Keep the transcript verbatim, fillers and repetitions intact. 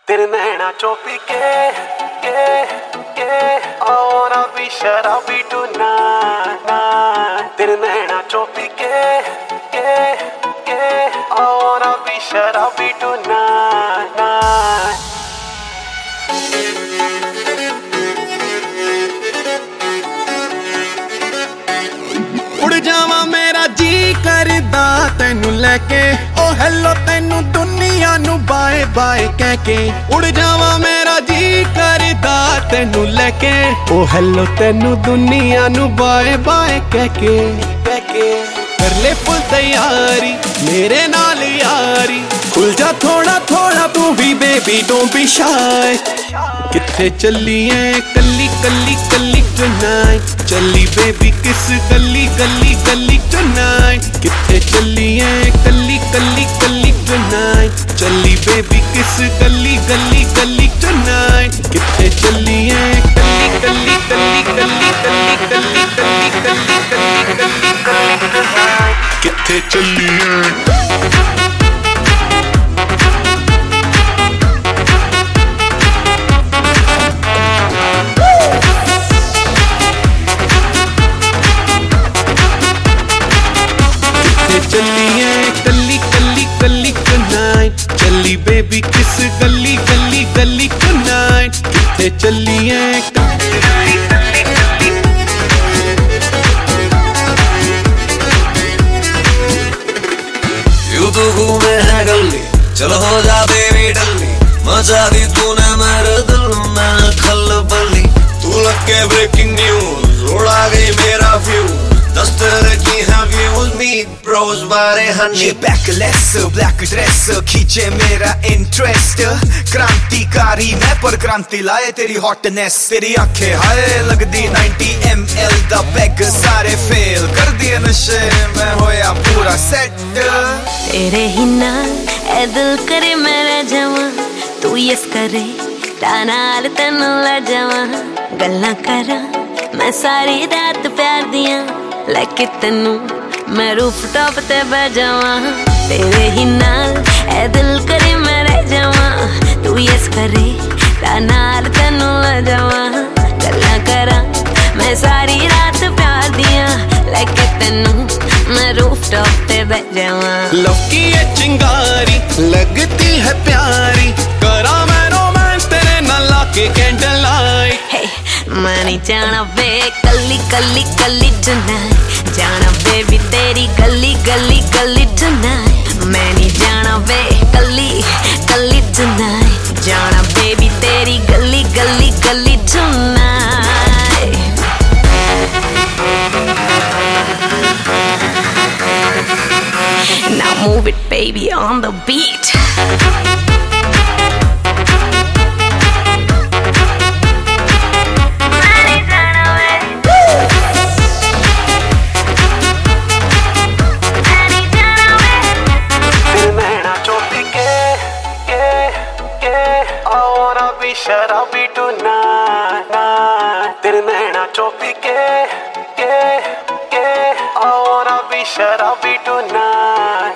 तेरे नैना चोपी के के के I wanna be शराबी tonight। तेरे नैना चोपी के के के I wanna be शराबी tonight। उड़ जावा मेरा जी करदा तैनू लेके ओ हेलो तैनू दुनिया नू बाय बाय कह के। उड़ जावा मेरा जी करदा तैनू लेके ओ हेलो तैनू दुनिया नू बाय बाय कह के कह के। कर ले फुल तैयारी मेरे नाल यारी, खुल जा थोड़ा थोड़ा तू भी बेबी डोंट बी शाय। किथे चली है कली कली कली टुनाइट, चली बेबी किस गली गली गली टुनाइट। किथे चली है कली कली कली टुनाइट, चली बेबी किस गली गली गली टुनाइट। किथे चली है कली कली कली कली कली कली कली कली कली कली कली किथे चली है। चली है कली कली कली टुनाइट, चली बेबी किस गली गली गली टुनाइट। किथे चली है कली कली कली कली। यूं तो घूमे है गली, चलो हो जा बेबी डल्ली। मचा दी तूने मेरे दिल में खलबली। तू लग के ब्रेकिंग न्यूज, उड़ा गई मेरा फ्यूज। दस तरह की हैं व्यूज, मीट ब्रोज बारे हनी। ये बैकलेस ब्लैक ड्रेस खींचे मेरा इंटरेस्ट। क्रांतिकारी मैं पर क्रांति लाए तेरी हॉटनेस। तेरी आंखें हाय लगदी नाइंटी एम एल दा बैग, सारे फेल कर दिए नशे में होया पूरा सेट। तेरे ही नाल ए दिल करे मेरा जवां, तू यस करे ता नाल तैनू ला जावां। गल्लां करां मैं सारी रात प्यार दियां, लेके तैनू मैं रूफ टॉप ते बह जावां। तेरे ही नाल ए दिल करे मैं रह जावां, तू यस करे ता नाल तैनू ला जावां। गल्लां करां मैं सारी रात प्यार दियां, लेके तैनू मैं रूफ टॉप ते बह जावां। लव की ये चिंगारी लगती है प्यारी, करा मैं रोमांस तेरे नाल लाके कैंडल लाइट। Hey, मैं नहीं जाना वे कली कली कली टुनाइट, जाना बेबी तेरी गली गली गली टुनाइट। मैं नहीं जाना वे कली कली टुनाइट, जाना बेबी तेरी गली गली गली tonight. Now move it baby on the beat। शराबी tonight। तेरे नैना चोपी के के के I wanna be शराबी tonight।